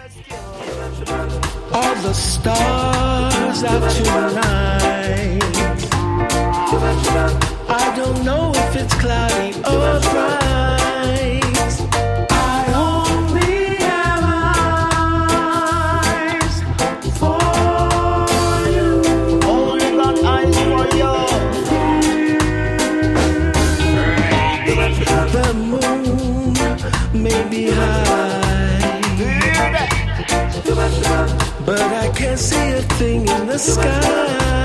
All the stars out tonight. I don't know if it's cloudy or bright. I only have eyes for you. Only got eyes for you. The moon may be high, but I can't see a thing in the sky.